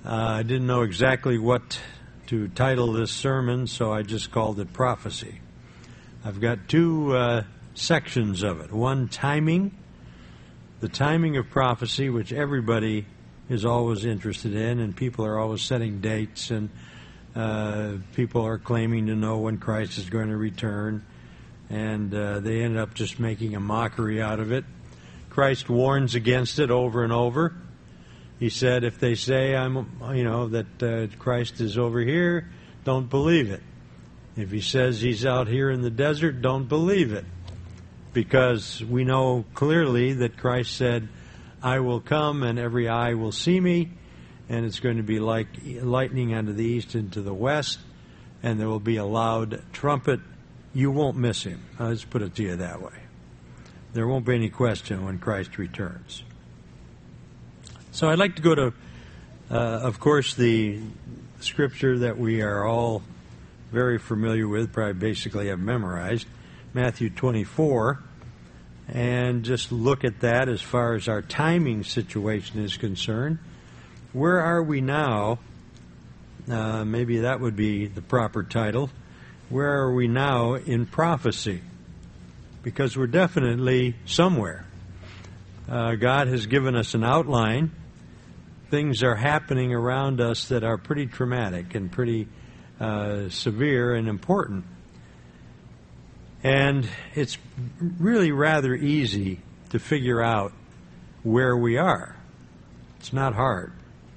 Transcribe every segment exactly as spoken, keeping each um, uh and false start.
Uh, I didn't know exactly what to title this sermon, so I just called it Prophecy. I've got two uh, sections of it. One, timing, the timing of prophecy, which everybody is always interested in, and people are always setting dates, and uh, people are claiming to know when Christ is going to return, and uh, they end up just making a mockery out of it. Christ warns against it over and over. He said, if they say, I'm, you know, that uh, Christ is over here, don't believe it. If he says he's out here in the desert, don't believe it. Because we know clearly that Christ said, I will come and every eye will see me, and it's going to be like lightning unto the east and to the west, and there will be a loud trumpet. You won't miss him. I'll just put it to you that way. There won't be any question when Christ returns. So I'd like to go to, uh, of course, the scripture that we are all very familiar with, probably basically have memorized, Matthew twenty-four, and just look at that as far as our timing situation is concerned. Where are we now? Uh, maybe that would be the proper title. Where are we now in prophecy? Because we're definitely somewhere. Uh, God has given us an outline. Things are happening around us that are pretty traumatic and pretty uh, severe and important. And it's really rather easy to figure out where we are. It's not hard.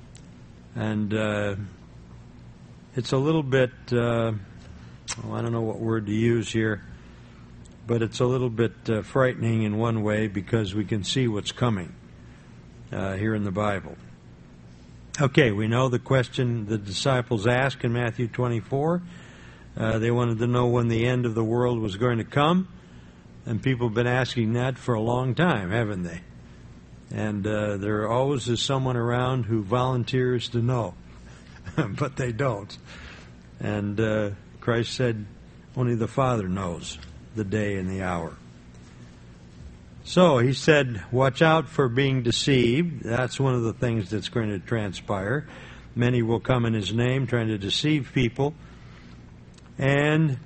And uh, it's a little bit, uh, oh, I don't know what word to use here, but it's a little bit uh, frightening in one way because we can see what's coming uh, here in the Bible. Okay, we know the question the disciples asked in Matthew twenty-four. Uh, they wanted to know when the end of the world was going to come, and people have been asking that for a long time, haven't they? And uh, there always is someone around who volunteers to know, but they don't. And uh, Christ said, only the Father knows the day and the hour. So he said, watch out for being deceived. That's one of the things that's going to transpire. Many will come in his name trying to deceive people. And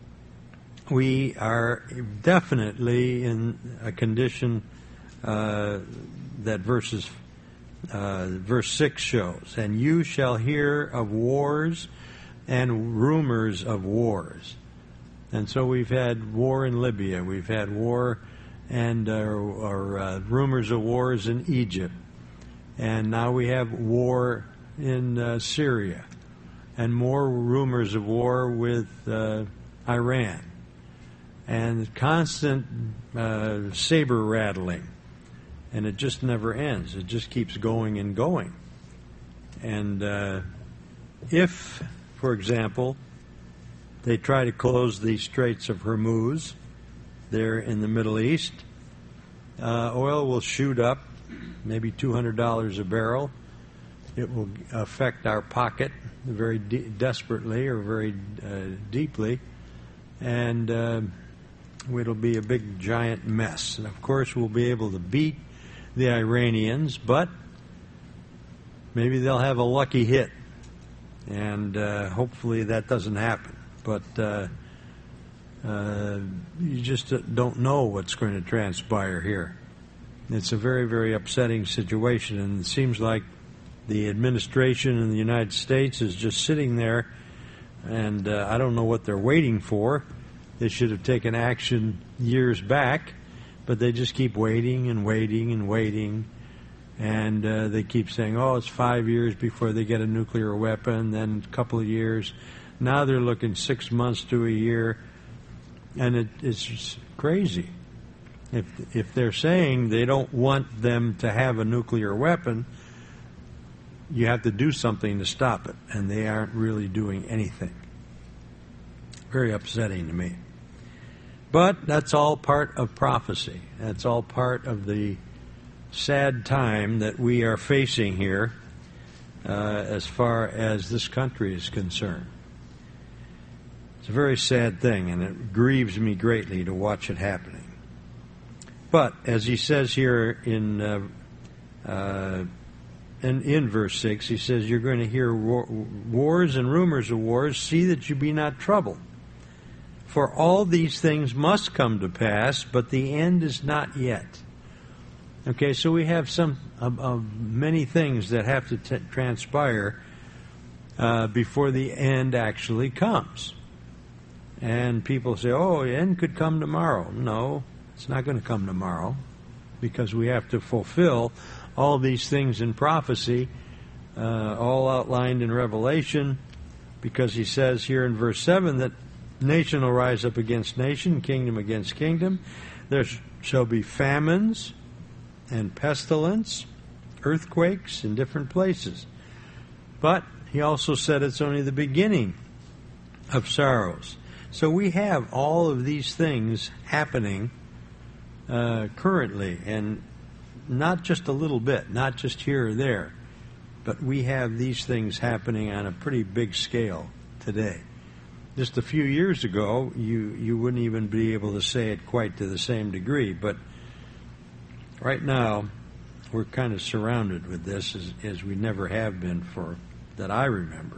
we are definitely in a condition uh, that verses, uh, verse six shows. And you shall hear of wars and rumors of wars. And so we've had war in Libya. We've had war and uh, or uh, rumors of wars in Egypt. And now we have war in uh, Syria. And more rumors of war with uh, Iran. And constant uh, saber rattling. And it just never ends. It just keeps going and going. And uh, if, for example, they try to close the Straits of Hormuz there in the Middle East, uh, oil will shoot up, maybe two hundred dollars a barrel. It will affect our pocket very de- desperately or very uh, deeply, and uh, it'll be a big, giant mess. And, of course, we'll be able to beat the Iranians, but maybe they'll have a lucky hit, and uh, hopefully that doesn't happen. But uh, uh, you just don't know what's going to transpire here. It's a very, very upsetting situation, and it seems like the administration in the United States is just sitting there, and uh, I don't know what they're waiting for. They should have taken action years back, but they just keep waiting and waiting and waiting, and uh, they keep saying, oh, it's five years before they get a nuclear weapon, then a couple of years. Now they're looking six months to a year, and it, it's just crazy. If if they're saying they don't want them to have a nuclear weapon, you have to do something to stop it, and they aren't really doing anything. Very upsetting to me. But that's all part of prophecy. That's all part of the sad time that we are facing here uh, as far as this country is concerned. It's a very sad thing, and it grieves me greatly to watch it happening. But, as he says here in uh, uh, and in verse six, he says, you're going to hear war, wars and rumors of wars. See that you be not troubled. For all these things must come to pass, but the end is not yet. Okay, so we have some of, of many things that have to t- transpire uh, before the end actually comes. And people say, oh, the end could come tomorrow. No, it's not going to come tomorrow, because we have to fulfill all these things in prophecy, uh, all outlined in Revelation, because he says here in verse seven that nation will rise up against nation, kingdom against kingdom. There shall be famines and pestilence, earthquakes in different places. But he also said it's only the beginning of sorrows. So we have all of these things happening uh, currently, and not just a little bit, not just here or there, but we have these things happening on a pretty big scale today. Just a few years ago, you, you wouldn't even be able to say it quite to the same degree, but right now, we're kind of surrounded with this as, as we never have been for that I remember.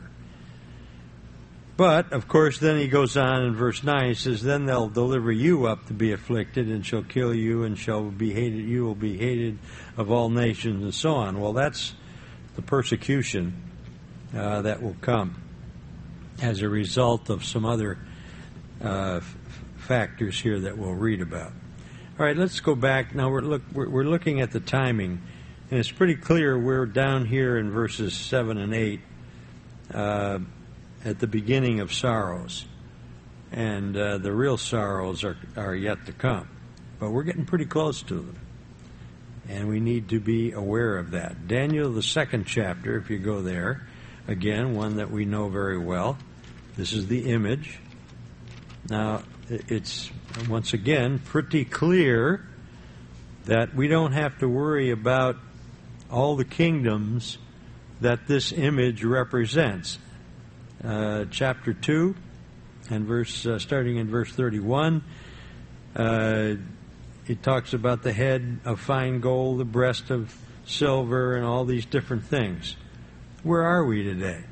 But, of course, then he goes on in verse nine, he says, then they'll deliver you up to be afflicted, and shall kill you, and shall be hated, you will be hated of all nations, and so on. Well, that's the persecution uh, that will come as a result of some other uh, f- factors here that we'll read about. All right, let's go back. Now we're, look, we're, we're looking at the timing, and it's pretty clear we're down here in verses seven and eight uh, at the beginning of sorrows, and uh, the real sorrows are, are yet to come. But we're getting pretty close to them, and we need to be aware of that. Daniel, the second chapter, if you go there, again, one that we know very well. This is the image. Now, it's, once again, pretty clear that we don't have to worry about all the kingdoms that this image represents. Uh, chapter two, and verse uh, starting in verse thirty-one, uh, it talks about the head of fine gold, the breast of silver, and all these different things. Where are we today?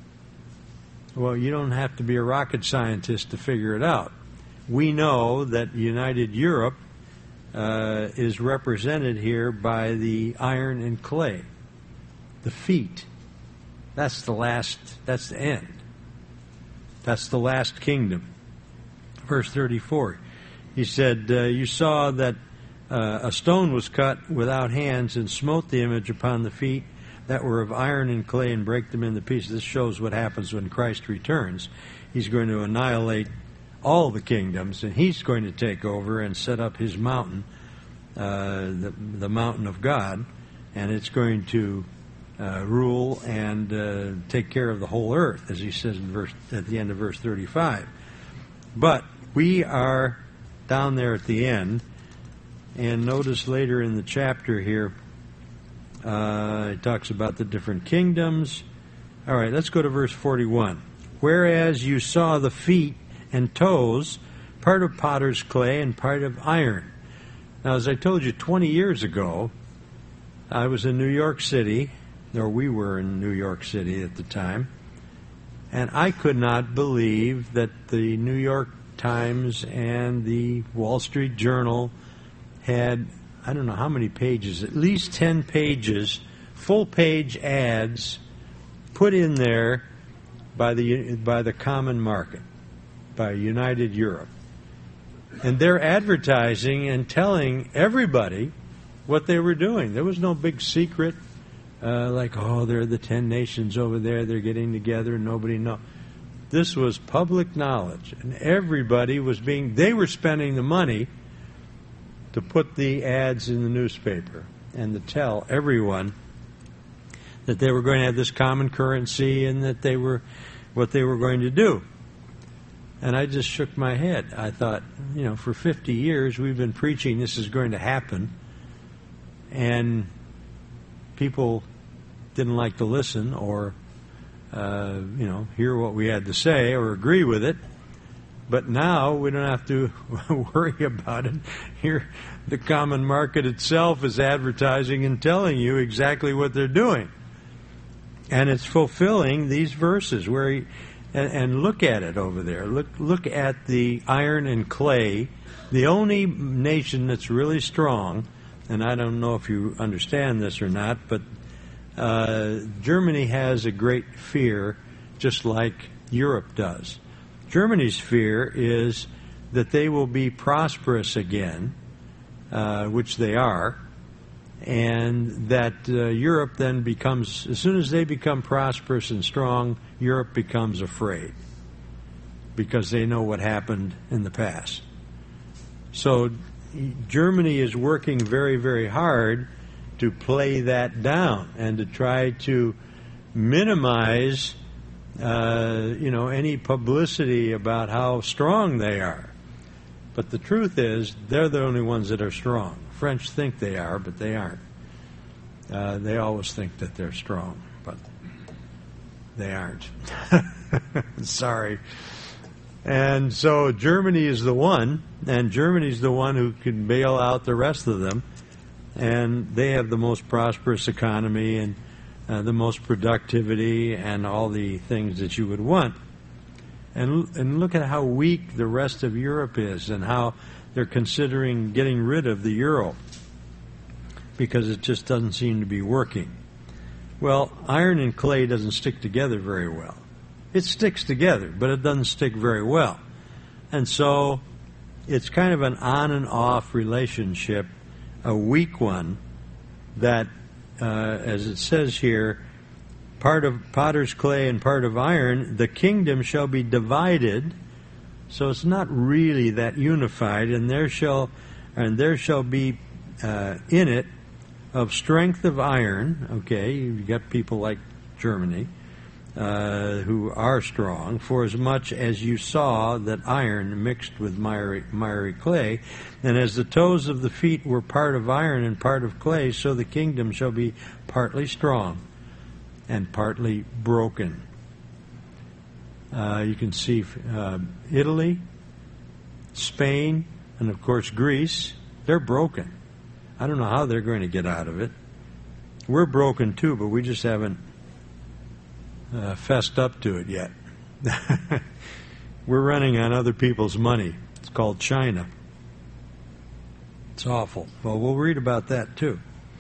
Well, you don't have to be a rocket scientist to figure it out. We know that United Europe uh, is represented here by the iron and clay, the feet. That's the last, that's the end. That's the last kingdom. Verse thirty-four, he said, uh, you saw that uh, a stone was cut without hands and smote the image upon the feet that were of iron and clay and break them into pieces. This shows what happens when Christ returns. He's going to annihilate all the kingdoms, and he's going to take over and set up his mountain, uh, the, the mountain of God, and it's going to uh, rule and uh, take care of the whole earth, as he says in verse at the end of verse thirty-five. But we are down there at the end, and notice later in the chapter here, uh, it talks about the different kingdoms. All right, let's go to verse forty-one. Whereas you saw the feet and toes, part of potter's clay and part of iron. Now, as I told you, twenty years ago, I was in New York City, or we were in New York City at the time, and I could not believe that the New York Times and the Wall Street Journal had, I don't know how many pages, at least ten pages, full-page ads put in there by the by the common market, by United Europe. And they're advertising and telling everybody what they were doing. There was no big secret, uh, like, oh, they're the ten nations over there, they're getting together, and nobody knows. This was public knowledge, and everybody was being, they were spending the money to put the ads in the newspaper and to tell everyone that they were going to have this common currency and that they were, what they were going to do. And I just shook my head. I thought, you know, for fifty years we've been preaching this is going to happen, and people didn't like to listen or, uh, you know, hear what we had to say or agree with it. But now we don't have to worry about it. Here, the common market itself is advertising and telling you exactly what they're doing. And it's fulfilling these verses where he, and, and look at it over there. Look look at the iron and clay. The only nation that's really strong, and I don't know if you understand this or not, but uh, Germany has a great fear, just like Europe does. Germany's fear is that they will be prosperous again, uh, which they are, and that uh, Europe then becomes, as soon as they become prosperous and strong, Europe becomes afraid because they know what happened in the past. So Germany is working very, very hard to play that down and to try to minimize Uh, you know, any publicity about how strong they are. But the truth is, they're the only ones that are strong. French think they are, but they aren't. Uh, they always think that they're strong, but they aren't. Sorry. And so Germany is the one, and Germany's the one who can bail out the rest of them, and they have the most prosperous economy and Uh, the most productivity and all the things that you would want. And and look at how weak the rest of Europe is and how they're considering getting rid of the euro because it just doesn't seem to be working. Well, iron and clay doesn't stick together very well. It sticks together, but it doesn't stick very well. And so it's kind of an on and off relationship, a weak one that Uh, as it says here, part of potter's clay and part of iron, the kingdom shall be divided. So it's not really that unified, and there shall and there shall be uh, in it of strength of iron. Okay, you've got people like Germany uh, who are strong, for as much as you saw that iron mixed with miry, miry clay, and as the toes of the feet were part of iron and part of clay, so the kingdom shall be partly strong and partly broken. Uh, you can see uh, Italy, Spain, and of course Greece, they're broken. I don't know how they're going to get out of it. We're broken too, but we just haven't Uh, fessed up to it yet. We're running on other people's money. It's called China. It's awful. Well, we'll read about that too.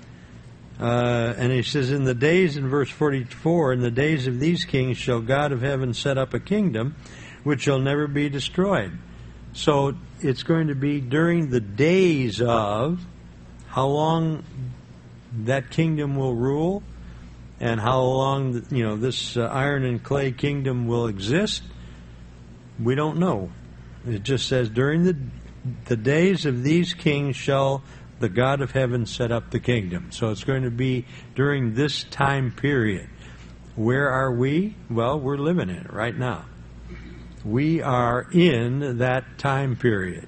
Uh, and he says, in the days, in verse forty-four, in the days of these kings shall God of heaven set up a kingdom which shall never be destroyed. So it's going to be during the days of how long that kingdom will rule, and how long, you know, this uh, iron and clay kingdom will exist, we don't know. It just says, during the the days of these kings shall the God of heaven set up the kingdom. So it's going to be during this time period. Where are we? Well, we're living in it right now. We are in that time period.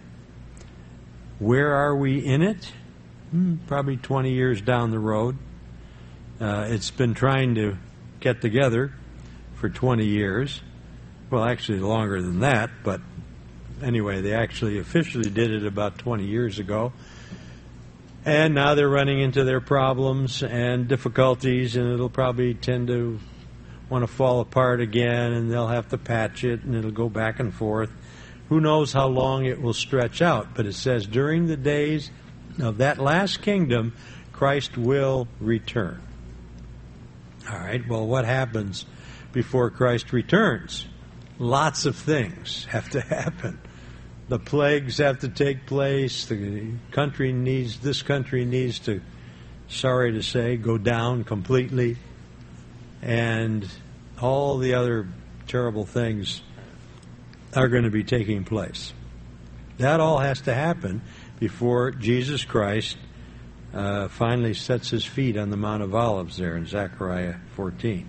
Where are we in it? Hmm, probably twenty years down the road. Uh, it's been trying to get together for twenty years. Well, actually longer than that, but anyway, they actually officially did it about twenty years ago. And now they're running into their problems and difficulties, and it'll probably tend to want to fall apart again, and they'll have to patch it, and it'll go back and forth. Who knows how long it will stretch out, but it says during the days of that last kingdom, Christ will return. All right, well, what happens before Christ returns? Lots of things have to happen. The plagues have to take place. The country needs, this country needs to, sorry to say, go down completely. And all the other terrible things are going to be taking place. That all has to happen before Jesus Christ Uh, finally sets his feet on the Mount of Olives there in Zechariah fourteen.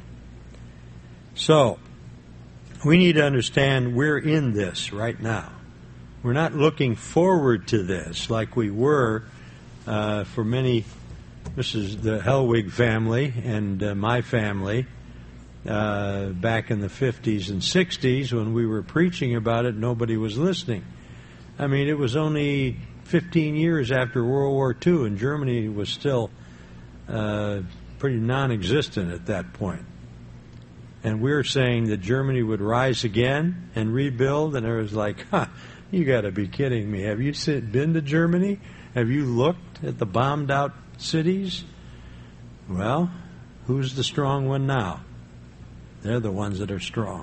So, we need to understand we're in this right now. We're not looking forward to this like we were uh, for many. This is the Hellwig family and uh, my family. uh, back in the fifties and sixties when we were preaching about it, nobody was listening. I mean, it was only fifteen years after World War Two, and Germany was still uh, pretty non-existent at that point. And we were saying that Germany would rise again and rebuild, and it was like, huh, you got to be kidding me. Have you been to Germany? Have you looked at the bombed-out cities? Well, who's the strong one now? They're the ones that are strong.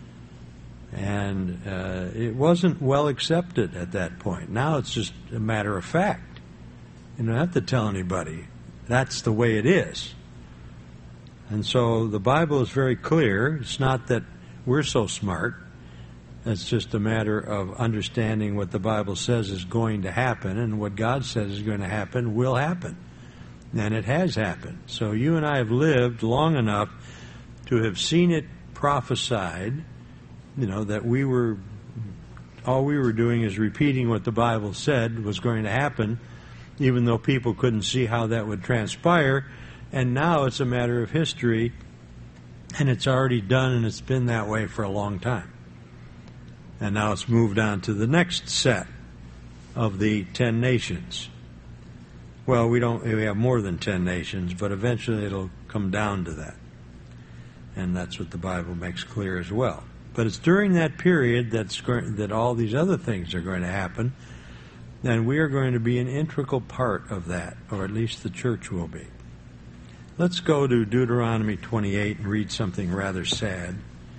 And uh, it wasn't well accepted at that point. Now it's just a matter of fact. You don't have to tell anybody. That's the way it is. And so the Bible is very clear. It's not that we're so smart. It's just a matter of understanding what the Bible says is going to happen, and what God says is going to happen will happen. And it has happened. So you and I have lived long enough to have seen it prophesied, you know, that we were, all we were doing is repeating what the Bible said was going to happen, even though people couldn't see how that would transpire. And now it's a matter of history, and it's already done, and it's been that way for a long time. And now it's moved on to the next set of the ten nations. Well, we don't, we have more than ten nations, but eventually it'll come down to that. And that's what the Bible makes clear as well. But it's during that period that's going, that all these other things are going to happen, and we are going to be an integral part of that, or at least the church will be. Let's go to Deuteronomy twenty-eight and read something rather sad.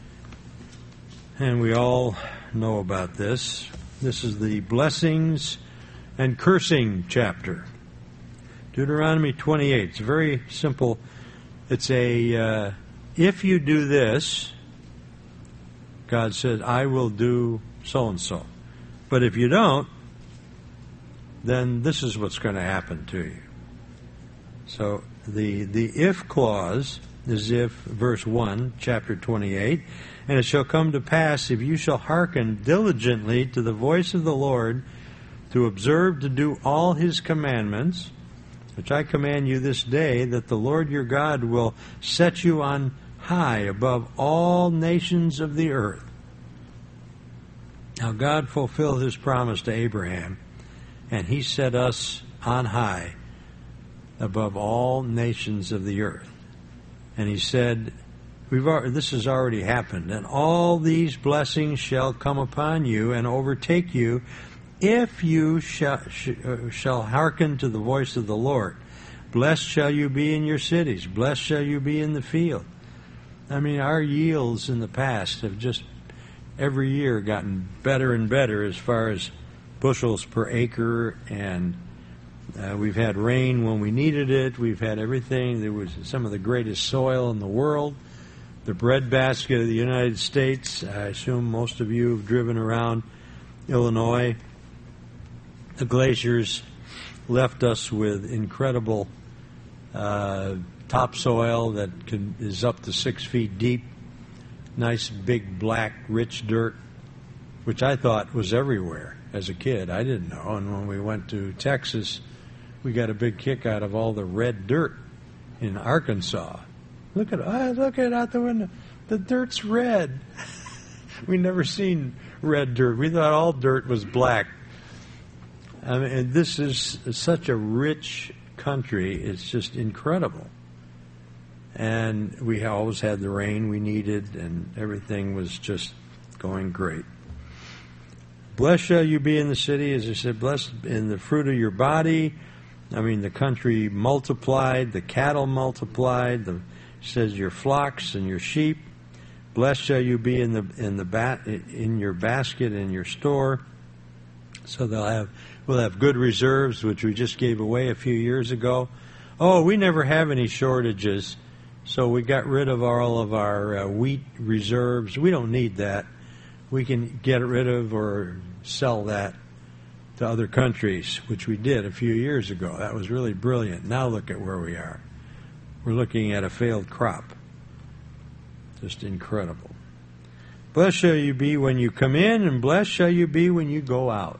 And we all know about this. This is the blessings and cursing chapter. Deuteronomy twenty-eight. It's very simple. It's a, uh, if you do this, God says, I will do so-and-so. But if you don't, then this is what's going to happen to you. So the the if clause is if, verse one, chapter twenty-eight, and it shall come to pass, if you shall hearken diligently to the voice of the Lord, to observe to do all his commandments, which I command you this day, that the Lord your God will set you on high above all nations of the earth. Now God fulfilled his promise to Abraham, and he set us on high above all nations of the earth. And he said, We've already, this has already happened, and all these blessings shall come upon you and overtake you if you shall, sh- shall hearken to the voice of the Lord. Blessed shall you be in your cities. Blessed shall you be in the field. I mean, our yields in the past have just every year gotten better and better as far as bushels per acre, and uh, we've had rain when we needed it. We've had everything. There was some of the greatest soil in the world. The breadbasket of the United States. I assume most of you have driven around Illinois. The glaciers left us with incredible uh, topsoil that can, is up to six feet deep. Nice, big, black, rich dirt, which I thought was everywhere as a kid. I didn't know. And when we went to Texas, we got a big kick out of all the red dirt in Arkansas. Look at oh, look at out the window. The dirt's red. We never seen red dirt. We thought all dirt was black. I mean, and this is such a rich country. It's just incredible. And we always had the rain we needed, and everything was just going great. Blessed shall you be in the city, as I said, blessed in the fruit of your body. I mean, the country multiplied, the cattle multiplied, the says your flocks and your sheep. Blessed shall you be in the in the bat in your basket and your store. So they'll have we'll have good reserves, which we just gave away a few years ago. Oh, we never have any shortages, so we got rid of all of our uh, wheat reserves. We don't need that. We can get rid of or sell that to other countries, which we did a few years ago. That was really brilliant. Now look at where we are. We're looking at a failed crop. Just incredible. Blessed shall you be when you come in, and blessed shall you be when you go out.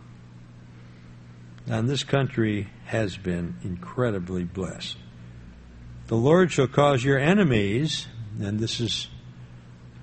And this country has been incredibly blessed. The Lord shall cause your enemies, and this is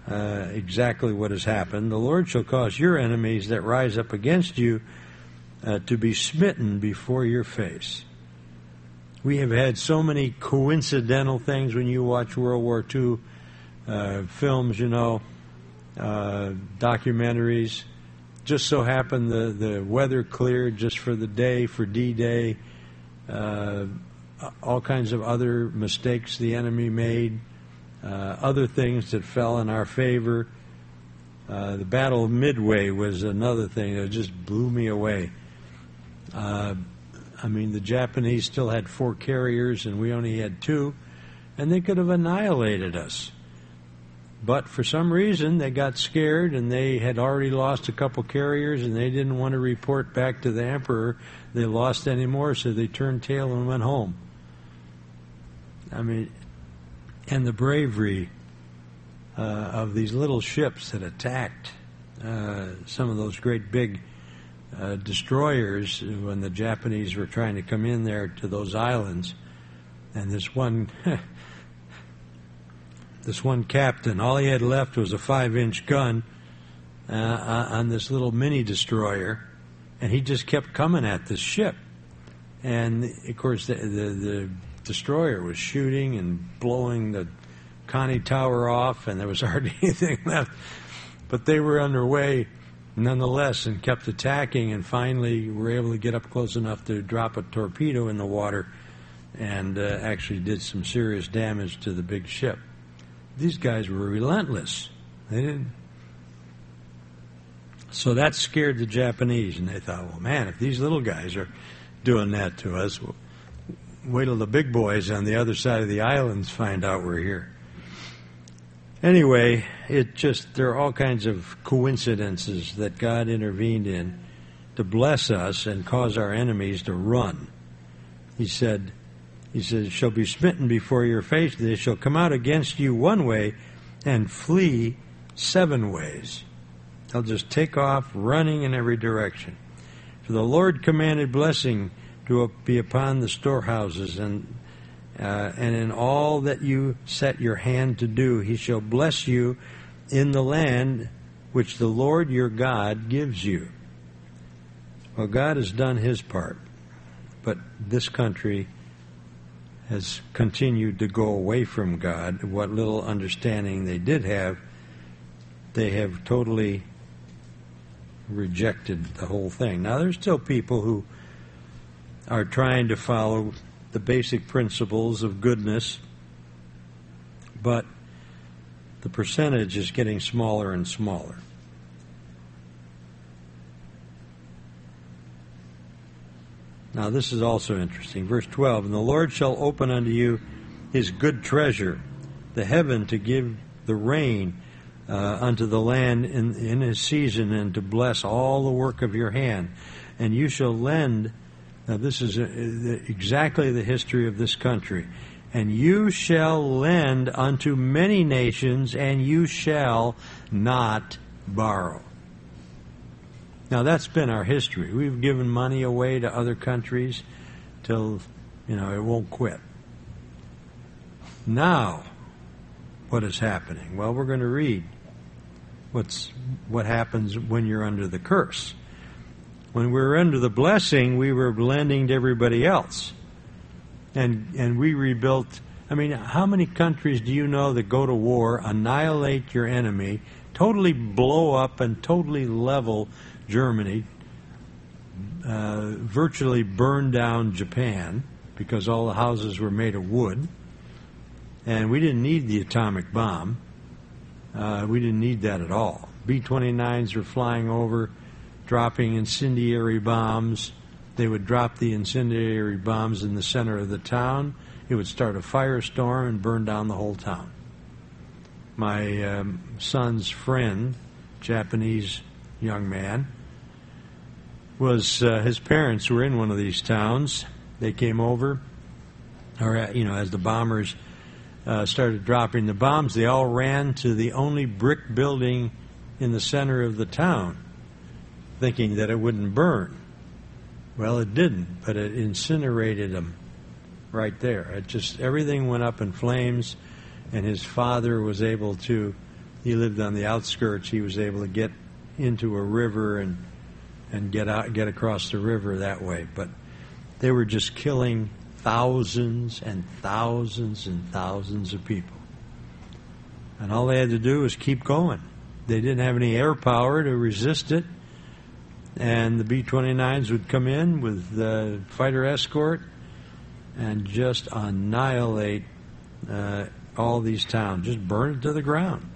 uh, exactly what has happened. The Lord shall cause your enemies that rise up against you uh, to be smitten before your face. We have had so many coincidental things when you watch World War Two uh, films, you know, uh, documentaries. Just so happened the, the weather cleared just for the day, for D-Day. Uh, all kinds of other mistakes the enemy made, uh, other things that fell in our favor. Uh, the Battle of Midway was another thing that just blew me away. Uh, I mean, the Japanese still had four carriers and we only had two, and they could have annihilated us. But for some reason, they got scared, and they had already lost a couple carriers, and they didn't want to report back to the emperor they lost any more, so they turned tail and went home. I mean, and the bravery uh, of these little ships that attacked uh, some of those great big uh, destroyers when the Japanese were trying to come in there to those islands. And this one... This one captain, all he had left was a five-inch gun uh, on this little mini destroyer, and he just kept coming at this ship. And of course, the, the, the destroyer was shooting and blowing the Connie Tower off, and there was hardly anything left. But they were underway nonetheless and kept attacking, and finally were able to get up close enough to drop a torpedo in the water and uh, actually did some serious damage to the big ship. These guys were relentless. They didn't. So that scared the Japanese, and they thought, well, man, if these little guys are doing that to us, well, wait till the big boys on the other side of the islands find out we're here. Anyway, it just, there are all kinds of coincidences that God intervened in to bless us and cause our enemies to run. He said, He says, shall be smitten before your face. They shall come out against you one way and flee seven ways. They'll just take off running in every direction. For the Lord commanded blessing to be upon the storehouses, and uh, and in all that you set your hand to do, he shall bless you in the land which the Lord your God gives you. Well, God has done his part, but this country has continued to go away from God. What little understanding they did have, they have totally rejected the whole thing. Now, there's still people who are trying to follow the basic principles of goodness, but the percentage is getting smaller and smaller. Now, this is also interesting. Verse twelve, and the Lord shall open unto you his good treasure, the heaven, to give the rain uh, unto the land in, in his season, and to bless all the work of your hand. And you shall lend, now this is a, a, exactly the history of this country, and you shall lend unto many nations, and you shall not borrow. Now, that's been our history. We've given money away to other countries till, you know, it won't quit. Now, what is happening? Well, we're going to read what's what happens when you're under the curse. When we were under the blessing, we were lending to everybody else. And and we rebuilt. I mean, how many countries do you know that go to war, annihilate your enemy, totally blow up and totally level Germany, uh, virtually burned down Japan because all the houses were made of wood, and we didn't need the atomic bomb. Uh, we didn't need that at all. B twenty-nines were flying over, dropping incendiary bombs. They would drop the incendiary bombs in the center of the town. It would start a firestorm and burn down the whole town. My um, son's friend, Japanese young man, was uh, his parents were in one of these towns. They came over, or uh, you know, as the bombers uh, started dropping the bombs, they all ran to the only brick building in the center of the town, thinking that it wouldn't burn. Well, it didn't, but it incinerated them right there. It just, everything went up in flames, and his father was able to he lived on the outskirts. He was able to get into a river and and get out, get across the river that way. But they were just killing thousands and thousands and thousands of people. And all they had to do was keep going. They didn't have any air power to resist it. And the B twenty-nines would come in with the fighter escort and just annihilate uh, all these towns, just burn it to the ground.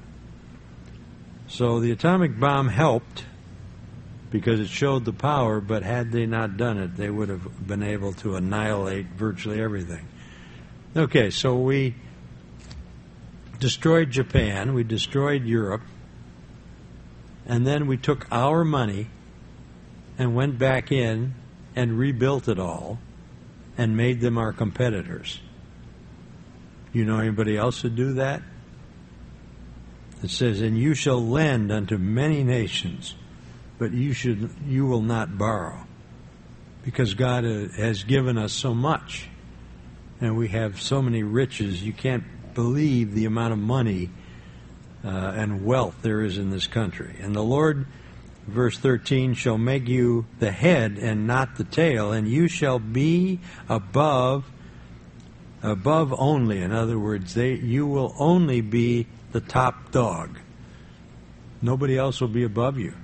So the atomic bomb helped because it showed the power, but had they not done it, they would have been able to annihilate virtually everything. Okay, so we destroyed Japan, we destroyed Europe, and then we took our money and went back in and rebuilt it all and made them our competitors. You know anybody else who do that? It says, "And you shall lend unto many nations, but you should you will not borrow," because God has given us so much, and we have so many riches. You can't believe the amount of money uh, and wealth there is in this country. And the Lord, verse thirteen, shall make you the head and not the tail, and you shall be above, above only. In other words, they, you will only be the top dog. Nobody else will be above you.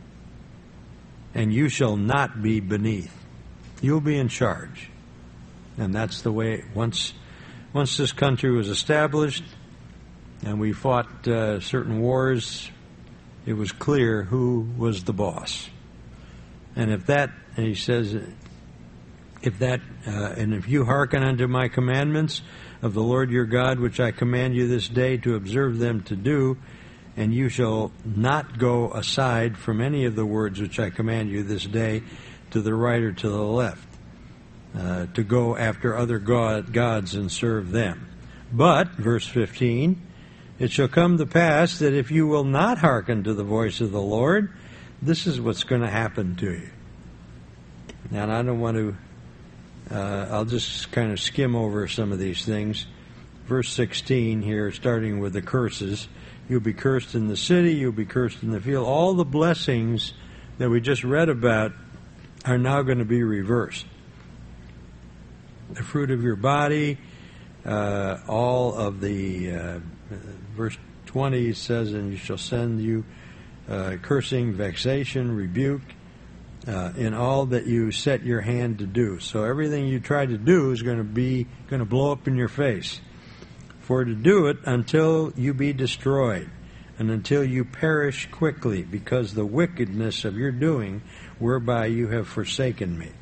And you shall not be beneath. You'll be in charge. And that's the way, once, once this country was established and we fought uh, certain wars, it was clear who was the boss. And if that, and he says, if that, uh, and if you hearken unto my commandments of the Lord your God, which I command you this day to observe them to do, and you shall not go aside from any of the words which I command you this day to the right or to the left, uh, to go after other god, gods and serve them. But, verse fifteen, it shall come to pass that if you will not hearken to the voice of the Lord, this is what's going to happen to you. Now, I don't want to, uh, I'll just kind of skim over some of these things. Verse sixteen here, starting with the curses. You'll be cursed in the city, you'll be cursed in the field. All the blessings that we just read about are now going to be reversed. The fruit of your body, uh, all of the, uh, verse twenty says, and you shall send you uh, cursing, vexation, rebuke, uh, in all that you set your hand to do. So everything you try to do is going to be, going to blow up in your face. For to do it until you be destroyed, and until you perish quickly, because the wickedness of your doing, whereby you have forsaken me.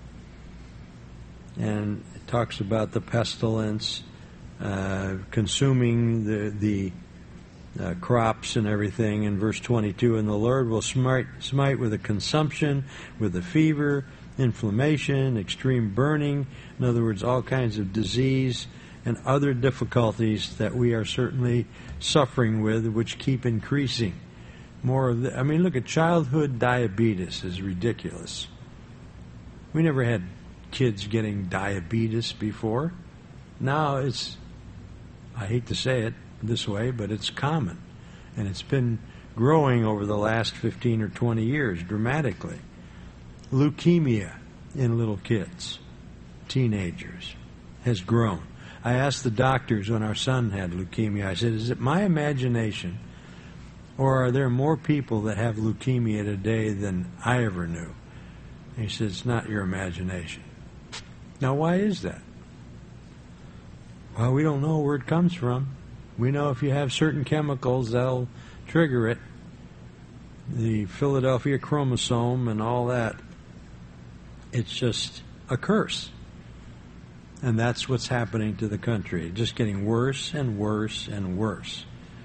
And it talks about the pestilence, uh, consuming the the uh, crops and everything. In verse twenty-two, and the Lord will smite, smite with a consumption, with a fever, inflammation, extreme burning. In other words, all kinds of disease and other difficulties that we are certainly suffering with, which keep increasing. More of the, I mean, look at childhood diabetes is ridiculous. We never had kids getting diabetes before. Now it's, I hate to say it this way, but it's common. And it's been growing over the last fifteen or twenty years dramatically. Leukemia in little kids, teenagers, has grown. I asked the doctors when our son had leukemia, I said, is it my imagination, or are there more people that have leukemia today than I ever knew? And he said, it's not your imagination. Now, why is that? Well, we don't know where it comes from. We know if you have certain chemicals, that'll trigger it. The Philadelphia chromosome and all that. It's just a curse. And that's what's happening to the country. Just getting worse and worse and worse.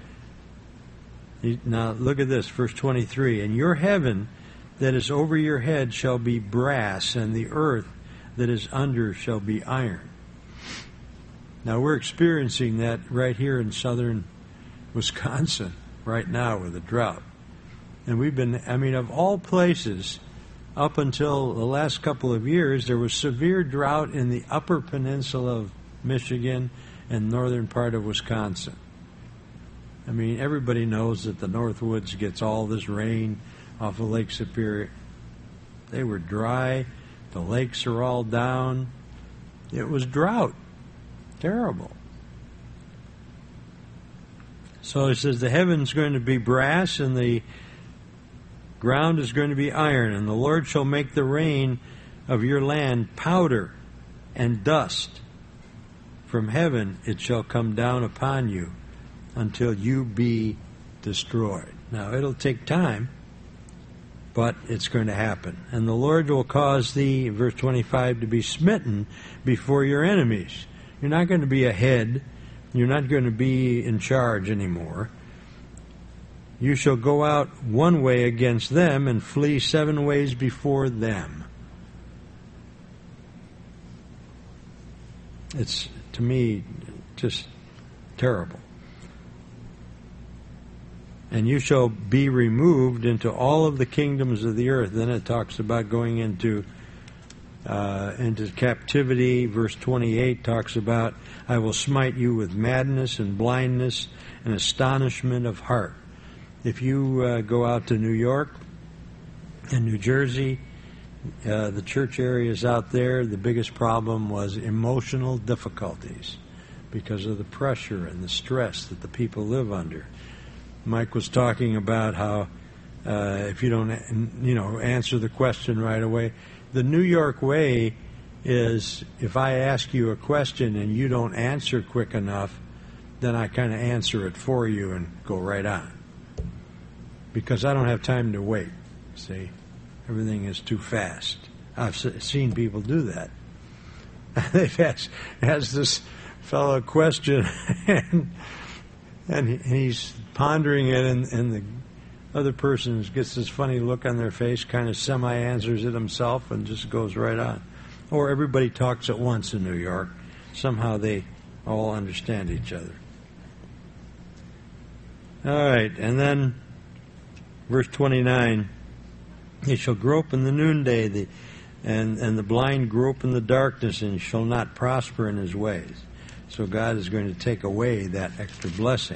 Now, look at this, verse twenty-three. And your heaven that is over your head shall be brass, and the earth that is under shall be iron. Now, we're experiencing that right here in southern Wisconsin right now with a drought. And we've been, I mean, of all places, up until the last couple of years, there was severe drought in the upper peninsula of Michigan and northern part of Wisconsin. I mean, everybody knows that the Northwoods gets all this rain off of Lake Superior. They were dry. The lakes are all down. It was drought. Terrible. So he says the heaven's going to be brass and the ground is going to be iron, and the Lord shall make the rain of your land powder and dust. From heaven it shall come down upon you until you be destroyed. Now, it'll take time, but it's going to happen. And the Lord will cause thee, verse twenty-five, to be smitten before your enemies. You're not going to be a head. You're not going to be in charge anymore. You shall go out one way against them and flee seven ways before them. It's, to me, just terrible. And you shall be removed into all of the kingdoms of the earth. Then it talks about going into uh, into captivity. Verse twenty-eight talks about, I will smite you with madness and blindness and astonishment of heart. If you uh, go out to New York and New Jersey, uh, the church areas out there, the biggest problem was emotional difficulties because of the pressure and the stress that the people live under. Mike was talking about how uh, if you don't, you know, answer the question right away, the New York way is if I ask you a question and you don't answer quick enough, then I kind of answer it for you and go right on. Because I don't have time to wait. See, everything is too fast. I've seen people do that. They've asked, asked this fellow a question and, and he's pondering it, and, and the other person gets this funny look on their face, kind of semi-answers it himself, and just goes right on. Or everybody talks at once in New York. Somehow they all understand each other. All right, and then verse twenty-nine, he shall grope in the noonday, the, and, and the blind grope in the darkness, and shall not prosper in his ways. So God is going to take away that extra blessing.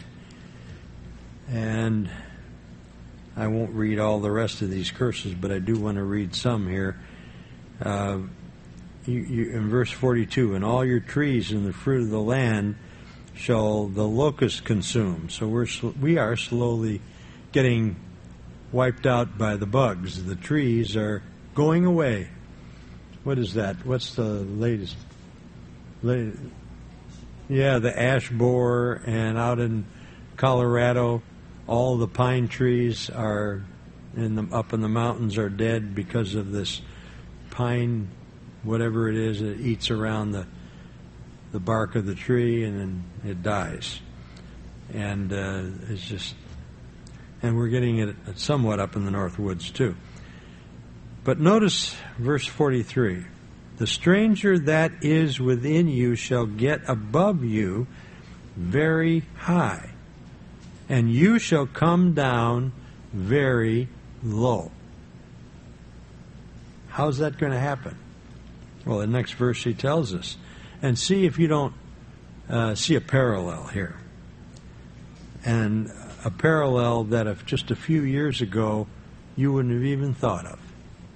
And I won't read all the rest of these curses, but I do want to read some here. Uh, you, you, in verse forty-two, and all your trees and the fruit of the land shall the locust consume. So we're we are slowly getting wiped out by the bugs. The trees are going away. What is that? What's the latest? latest yeah, the ash borer, and out in Colorado, all the pine trees are in the, up in the mountains are dead because of this pine, whatever it is, it eats around the the bark of the tree and then it dies. And uh, it's just, and we're getting it somewhat up in the North Woods too. But notice verse forty-three. The stranger that is within you shall get above you very high, and you shall come down very low. How's that going to happen? Well, the next verse he tells us. And see if you don't uh, see a parallel here. And a parallel that if just a few years ago you wouldn't have even thought of.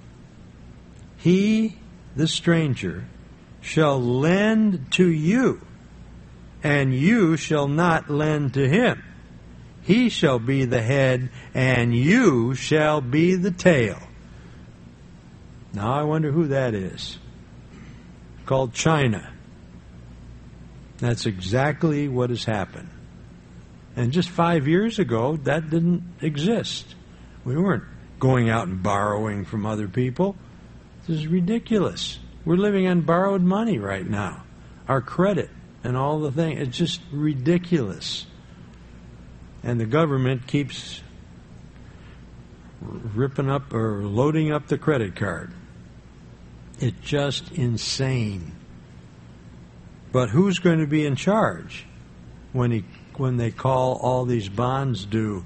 He, the stranger, shall lend to you, and you shall not lend to him. He shall be the head, and you shall be the tail. Now I wonder who that is. Called China. That's exactly what has happened. And just five years ago, that didn't exist. We weren't going out and borrowing from other people. This is ridiculous. We're living on borrowed money right now. Our credit and all the things. It's just ridiculous. And the government keeps ripping up or loading up the credit card. It's just insane. But who's going to be in charge when he when they call all these bonds due?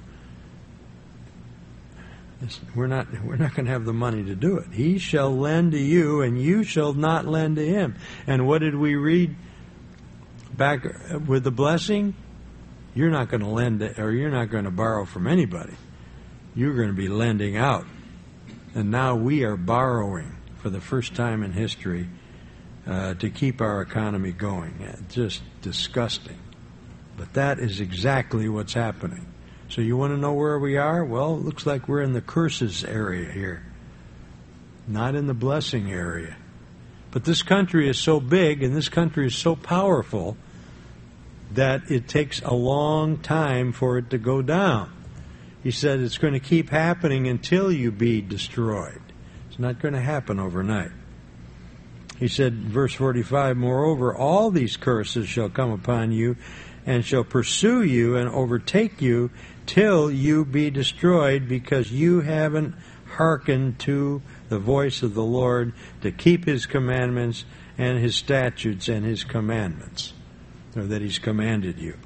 It's, we're not we're not going to have the money to do it. He shall lend to you, and you shall not lend to him. And what did we read back with the blessing? you're not going to lend it, or you're not going to borrow from anybody. You're going to be lending out. And now we are borrowing for the first time in history uh, to keep our economy going. Just disgusting. But that is exactly what's happening. So you want to know where we are? Well, it looks like we're in the curses area here, not in the blessing area. But this country is so big and this country is so powerful that it takes a long time for it to go down. He said it's going to keep happening until you be destroyed. It's not going to happen overnight. He said, verse forty-five, moreover, all these curses shall come upon you and shall pursue you and overtake you till you be destroyed, because you haven't hearkened to the voice of the Lord to keep His commandments and His statutes and His commandments, or that He's commanded you.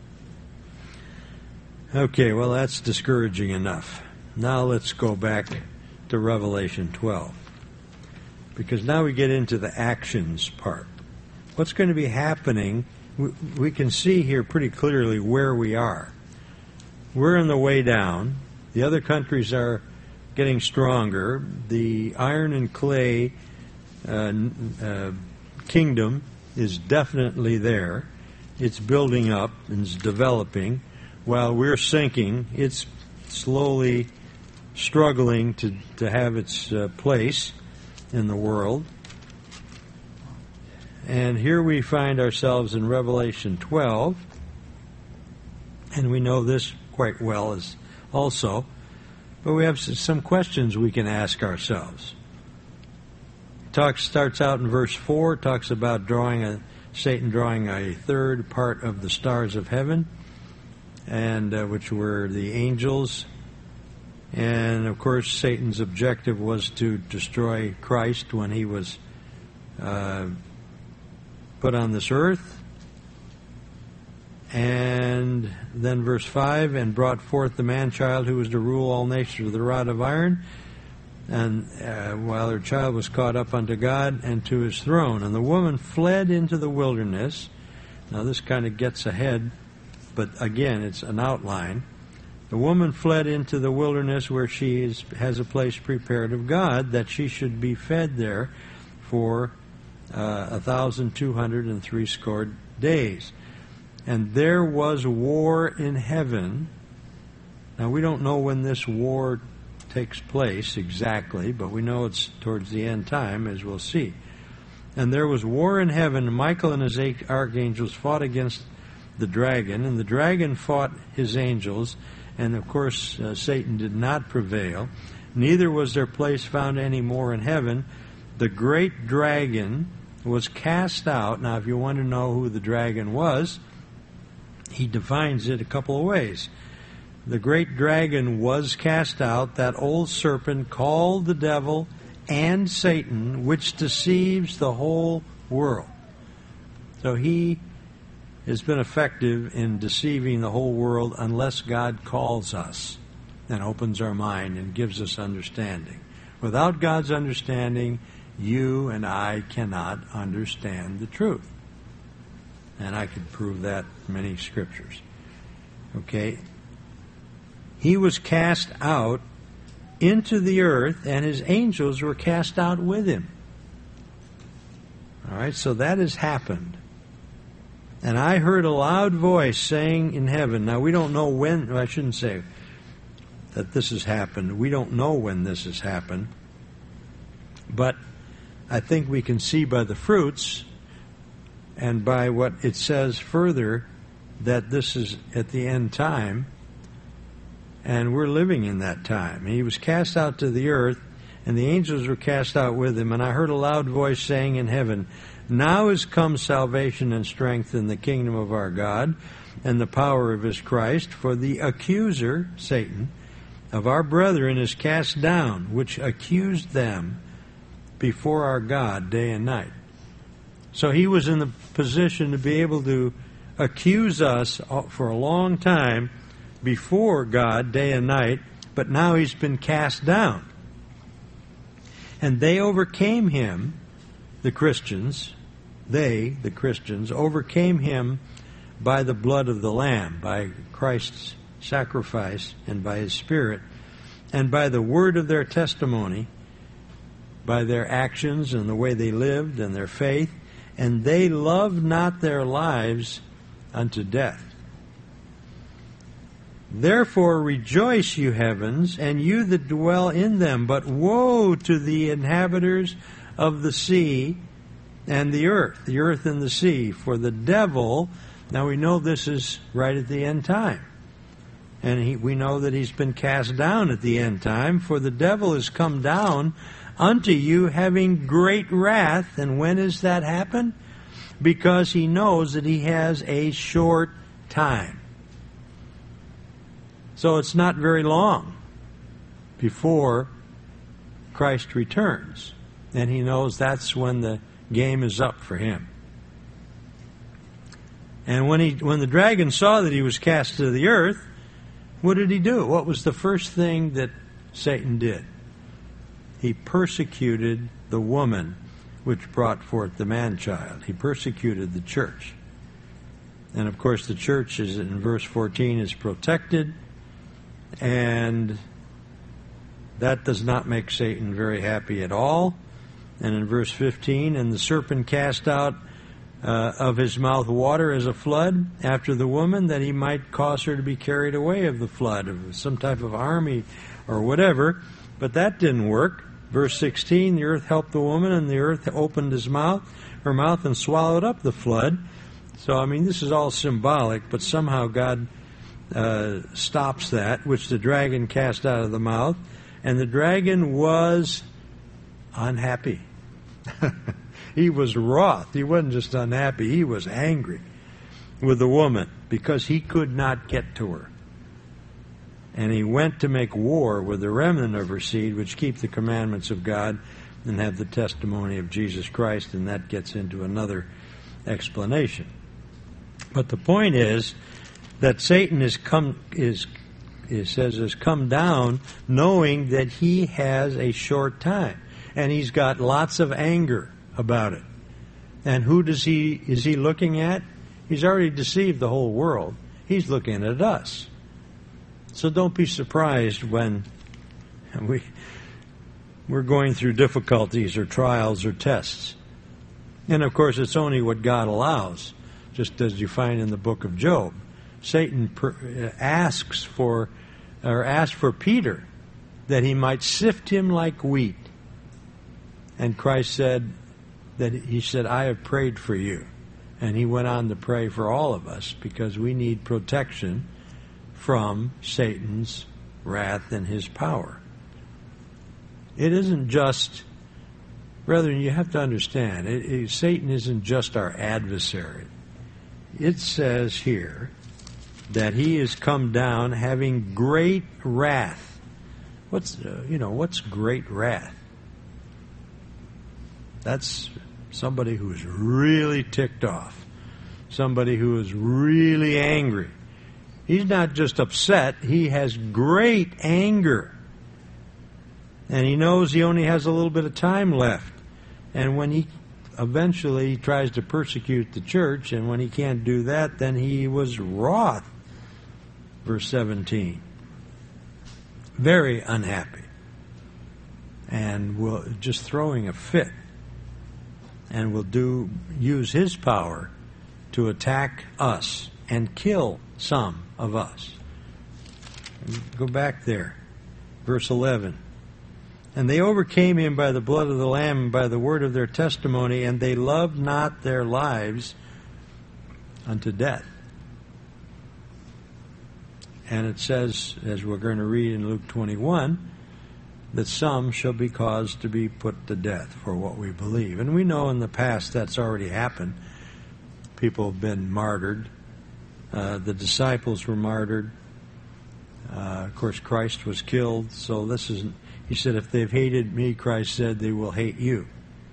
Okay, well, that's discouraging enough. Now let's go back to Revelation twelve, because now we get into the actions part. What's going to be happening? We, we can see here pretty clearly where we are. We're on the way down. The other countries are getting stronger. The iron and clay uh, uh, kingdom is definitely there. It's building up and it's developing. While we're sinking, it's slowly struggling to, to have its uh, place in the world. And here we find ourselves in Revelation twelve, and we know this quite well as also, but we have some questions we can ask ourselves. Talk starts out in verse four, talks about drawing a Satan drawing a third part of the stars of heaven, and uh, which were the angels. And of course, Satan's objective was to destroy Christ when he was uh, put on this earth. And then verse five, and brought forth the man-child who was to rule all nations with a rod of iron, and uh, while her child was caught up unto God and to His throne. And the woman fled into the wilderness. Now this kind of gets ahead, but again, it's an outline. The woman fled into the wilderness, where she is, has a place prepared of God, that she should be fed there for uh, a thousand two hundred and threescore days. And there was war in heaven. Now we don't know when this war takes place exactly, but we know it's towards the end time, as we'll see. And there was war in heaven. Michael and his eight archangels fought against the dragon, and the dragon fought his angels, and of course uh, Satan did not prevail. Neither was their place found any more in heaven. The great dragon was cast out. Now, if you want to know who the dragon was, he defines it a couple of ways. The great dragon was cast out, that old serpent called the devil and Satan, which deceives the whole world. So he has been effective in deceiving the whole world unless God calls us and opens our mind and gives us understanding. Without God's understanding, you and I cannot understand the truth. And I could prove that in many scriptures. Okay? He was cast out into the earth, and his angels were cast out with him. All right, so that has happened. And I heard a loud voice saying in heaven. Now, we don't know when, well, I shouldn't say that this has happened. We don't know when this has happened. But I think we can see by the fruits and by what it says further that this is at the end time, and we're living in that time. He was cast out to the earth, and the angels were cast out with him. And I heard a loud voice saying in heaven, now is come salvation and strength in the kingdom of our God and the power of His Christ, for the accuser, Satan, of our brethren is cast down, which accused them before our God day and night. So he was in the position to be able to accuse us for a long time before God day and night, but now he's been cast down. And they overcame him, the Christians, they, the Christians, overcame him by the blood of the Lamb, by Christ's sacrifice and by His Spirit, and by the word of their testimony, by their actions and the way they lived and their faith, and they loved not their lives unto death. Therefore rejoice, you heavens, and you that dwell in them. But woe to the inhabitants of the sea and the earth, the earth and the sea, for the devil, now we know this is right at the end time. And he, we know that he's been cast down at the end time, for the devil is come down unto you having great wrath. And when has that happened? Because he knows that he has a short time. So it's not very long before Christ returns. And he knows that's when the game is up for him. And when he when the dragon saw that he was cast to the earth, what did he do? What was the first thing that Satan did? He persecuted the woman which brought forth the man-child. He persecuted the church. And of course the church is in verse fourteen is protected, and that does not make Satan very happy at all. And in verse fifteen, and the serpent cast out uh, of his mouth water as a flood after the woman, that he might cause her to be carried away of the flood, of some type of army or whatever. But that didn't work. Verse sixteen, the earth helped the woman, and the earth opened his mouth, her mouth, and swallowed up the flood. So, I mean, this is all symbolic, but somehow God uh, stops that, which the dragon cast out of the mouth. And the dragon was unhappy. He was wroth. He wasn't just unhappy. He was angry with the woman because he could not get to her. And he went to make war with the remnant of her seed, which keep the commandments of God and have the testimony of Jesus Christ, and that gets into another explanation. But the point is that Satan is come is it says has come down knowing that he has a short time, and he's got lots of anger about it. And who does he is he looking at? He's already deceived the whole world. He's looking at us. So don't be surprised when we we're going through difficulties or trials or tests. And of course, it's only what God allows, just as you find in the book of Job. Satan per, asks for, or asked for Peter that he might sift him like wheat. And Christ said that he said, I have prayed for you. And he went on to pray for all of us because we need protection from Satan's wrath and his power. It isn't just, brethren, you have to understand, it, it, Satan isn't just our adversary. It says here that he has come down having great wrath. What's, uh, you know, what's great wrath? That's somebody who is really ticked off. Somebody who is really angry. He's not just upset, he has great anger. And he knows he only has a little bit of time left. And when he eventually tries to persecute the church, and when he can't do that, then he was wroth. Verse seventeen. Very unhappy. And will just throwing a fit. And will do use his power to attack us and kill some of us. Go back there. Verse eleven. And they overcame him by the blood of the Lamb and by the word of their testimony, and they loved not their lives unto death. And it says, as we're going to read in Luke twenty-one, that some shall be caused to be put to death for what we believe. And we know in the past that's already happened. People have been martyred. Uh, the disciples were martyred. Uh, of course, Christ was killed. So this isn't, he said, if they've hated me, Christ said, they will hate you.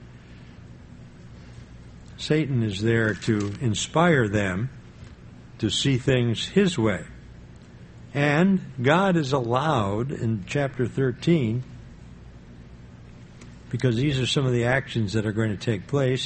Satan is there to inspire them to see things his way. And God is allowed in chapter thirteen, because these are some of the actions that are going to take place.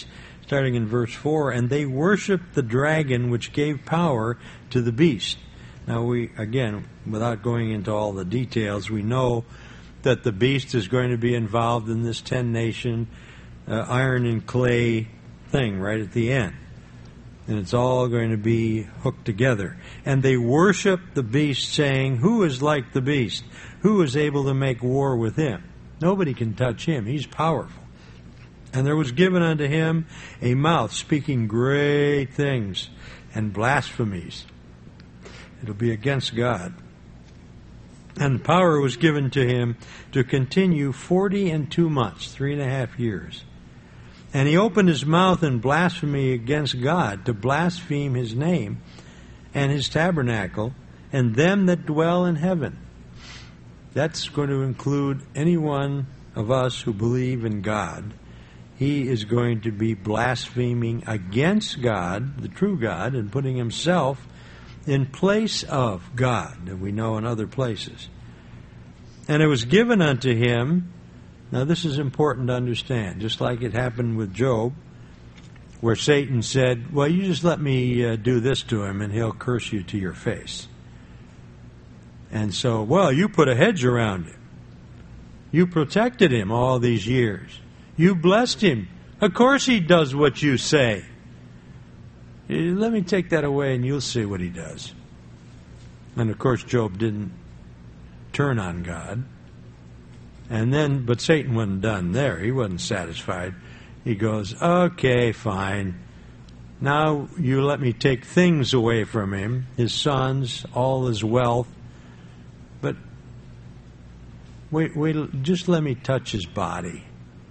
starting in verse four, and they worshiped the dragon which gave power to the beast. Now we, again, without going into all the details, we know that the beast is going to be involved in this ten-nation uh, iron and clay thing right at the end. And it's all going to be hooked together. And they worshiped the beast, saying, who is like the beast? Who is able to make war with him? Nobody can touch him. He's powerful. And there was given unto him a mouth speaking great things and blasphemies. It'll be against God. And power was given to him to continue forty and two months, three and a half years. And he opened his mouth in blasphemy against God, to blaspheme his name and his tabernacle and them that dwell in heaven. That's going to include any one of us who believe in God. He is going to be blaspheming against God, the true God, and putting himself in place of God, that we know in other places. And it was given unto him, now this is important to understand, just like it happened with Job, where Satan said, well, you just let me uh, do this to him and he'll curse you to your face. And so, well, you put a hedge around him. You protected him all these years. You blessed him. Of course he does what you say. Let me take that away and you'll see what he does. And of course Job didn't turn on God. And then, but Satan wasn't done there. He wasn't satisfied. He goes, okay, fine. Now you let me take things away from him, his sons, all his wealth. But wait, wait, just let me touch his body.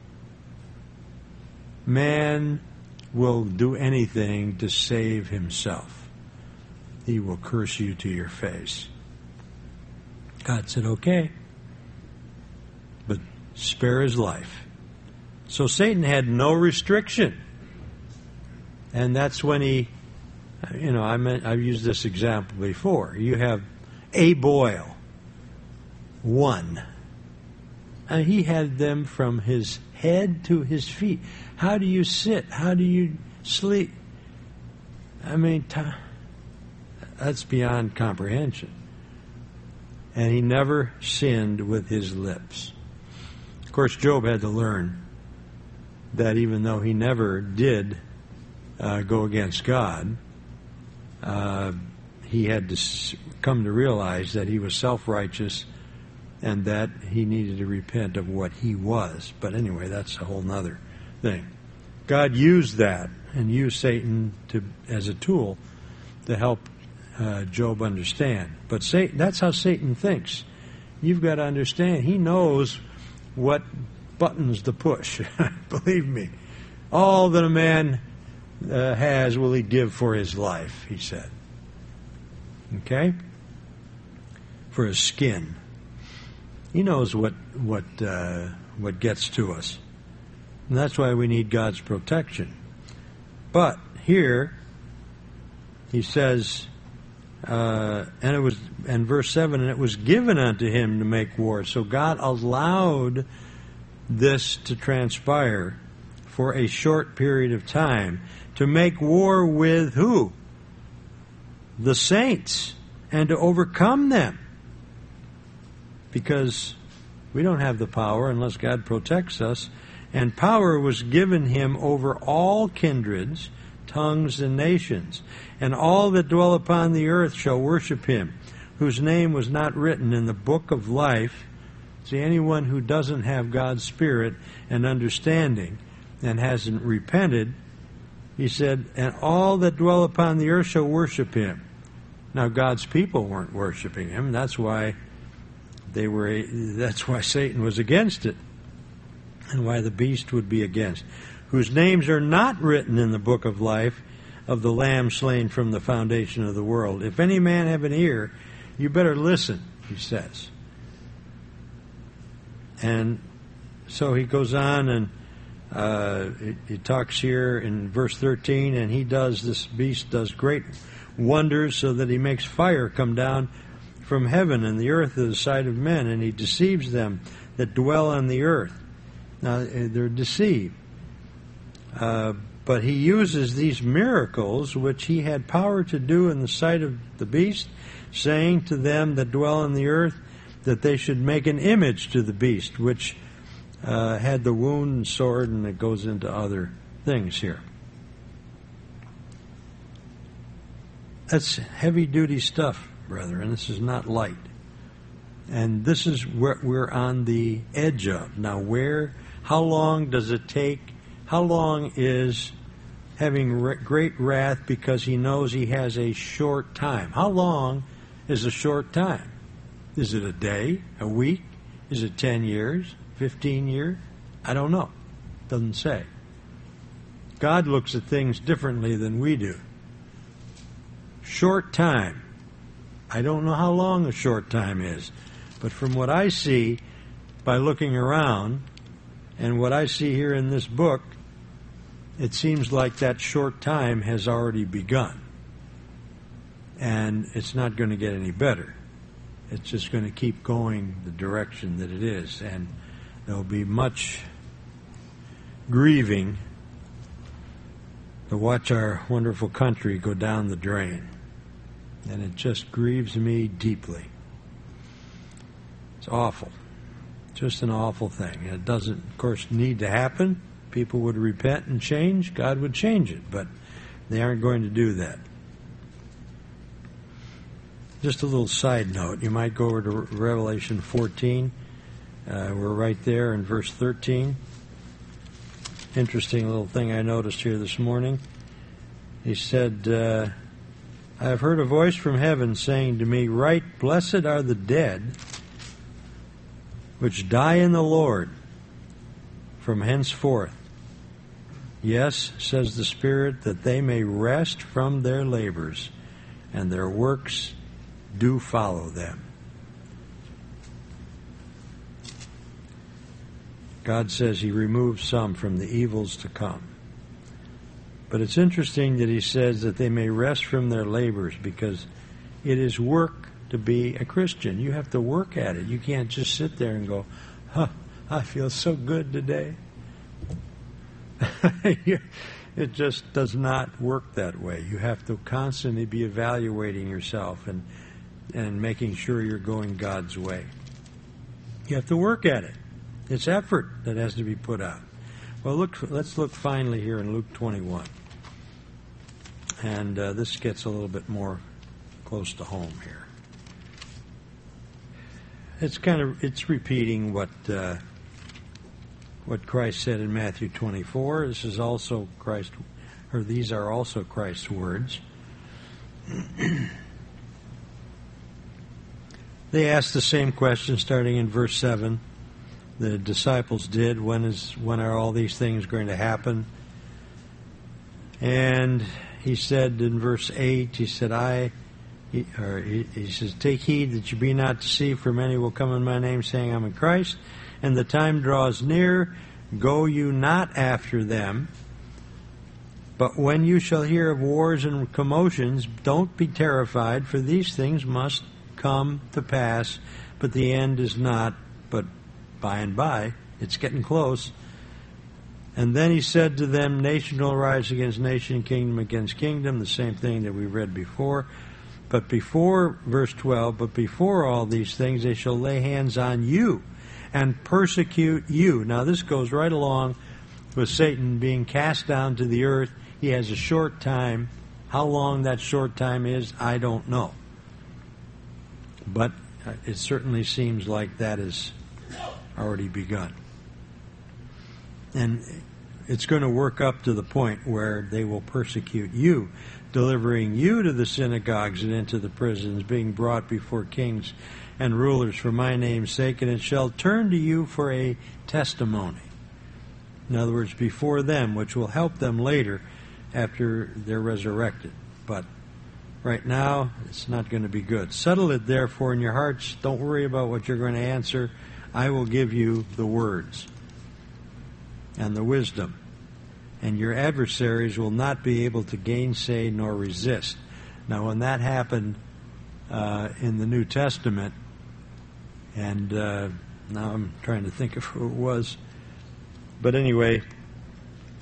Man will do anything to save himself. He will curse you to your face. God said, okay, but spare his life. So Satan had no restriction. And that's when he, you know, I meant, I've used this example before. You have a boil, one. And he had them from his head to his feet. How do you sit? How do you sleep? I mean, t- that's beyond comprehension. And he never sinned with his lips. Of course, Job had to learn that even though he never did uh, go against God, uh, he had to s- come to realize that he was self-righteous and that he needed to repent of what he was. But anyway, that's a whole nother thing. God used that and used Satan to as a tool to help uh, Job understand. But Satan, that's how Satan thinks. You've got to understand, he knows what buttons to push. Believe me. All that a man uh, has will he give for his life, he said. Okay? For his skin. He knows what what uh, what gets to us. And that's why we need God's protection. But here, he says, uh, and it was, and verse seven, and it was given unto him to make war. So God allowed this to transpire for a short period of time to make war with who? The saints, and to overcome them. Because we don't have the power unless God protects us. And power was given him over all kindreds, tongues, and nations. And all that dwell upon the earth shall worship him, whose name was not written in the book of life. See, anyone who doesn't have God's Spirit and understanding and hasn't repented, he said, and all that dwell upon the earth shall worship him. Now, God's people weren't worshiping him. That's why they were. That's why Satan was against it, and why the beast would be against, whose names are not written in the book of life of the Lamb slain from the foundation of the world. If any man have an ear, you better listen, he says. And so he goes on, and uh, he, he talks here in verse thirteen, and he does, this beast does great wonders, so that he makes fire come down from heaven, and the earth is the sight of men, and he deceives them that dwell on the earth. Now, they're deceived. Uh, But he uses these miracles, which he had power to do in the sight of the beast, saying to them that dwell on the earth that they should make an image to the beast, which uh, had the wound and sword, and it goes into other things here. That's heavy-duty stuff, brethren. This is not light. And this is what we're on the edge of. Now, where, how long does it take? How long is having great wrath because he knows he has a short time? How long is a short time? Is it a day, a week? Is it ten years, fifteen years? I don't know. Doesn't say. God looks at things differently than we do. Short time. I don't know how long a short time is, but from what I see by looking around and what I see here in this book, it seems like that short time has already begun. And it's not going to get any better. It's just going to keep going the direction that it is. And there'll be much grieving to watch our wonderful country go down the drain. And it just grieves me deeply. It's awful. Just an awful thing. And it doesn't, of course, need to happen. People would repent and change. God would change it. But they aren't going to do that. Just a little side note. You might go over to Revelation fourteen. Uh, we're right there in verse thirteen. Interesting little thing I noticed here this morning. He said, uh, I have heard a voice from heaven saying to me, Write, blessed are the dead which die in the Lord from henceforth. Yes, says the Spirit, that they may rest from their labors, and their works do follow them. God says he removes some from the evils to come. But it's interesting that he says that they may rest from their labors, because it is work to be a Christian. You have to work at it. You can't just sit there and go, huh, I feel so good today. It just does not work that way. You have to constantly be evaluating yourself and and making sure you're going God's way. You have to work at it. It's effort that has to be put out. Well, look. Let's look finally here in Luke twenty-one. And uh, this gets a little bit more close to home here. It's kind of, it's repeating what uh, what Christ said in Matthew twenty-four. This is also Christ, or these are also Christ's words. They asked the same question starting in verse seven. The disciples did. When is when are all these things going to happen? And he said in verse eight, he said, I, he, or he, he says, take heed that you be not deceived, for many will come in my name, saying, I'm in Christ, and the time draws near. Go you not after them. But when you shall hear of wars and commotions, don't be terrified, for these things must come to pass, but the end is not, but by and by. It's getting close. And then he said to them, nation will rise against nation, kingdom against kingdom, the same thing that we read before. But before, verse twelve, but before all these things they shall lay hands on you and persecute you. Now this goes right along with Satan being cast down to the earth. He has a short time. How long that short time is, I don't know. But it certainly seems like that has already begun. And it's going to work up to the point where they will persecute you, delivering you to the synagogues and into the prisons, being brought before kings and rulers for my name's sake, and it shall turn to you for a testimony. In other words, before them, which will help them later after they're resurrected. But right now, it's not going to be good. Settle it, therefore, in your hearts. Don't worry about what you're going to answer. I will give you the words and the wisdom, and your adversaries will not be able to gainsay nor resist. Now, when that happened uh, in the New Testament, and uh, now I'm trying to think of who it was, but anyway,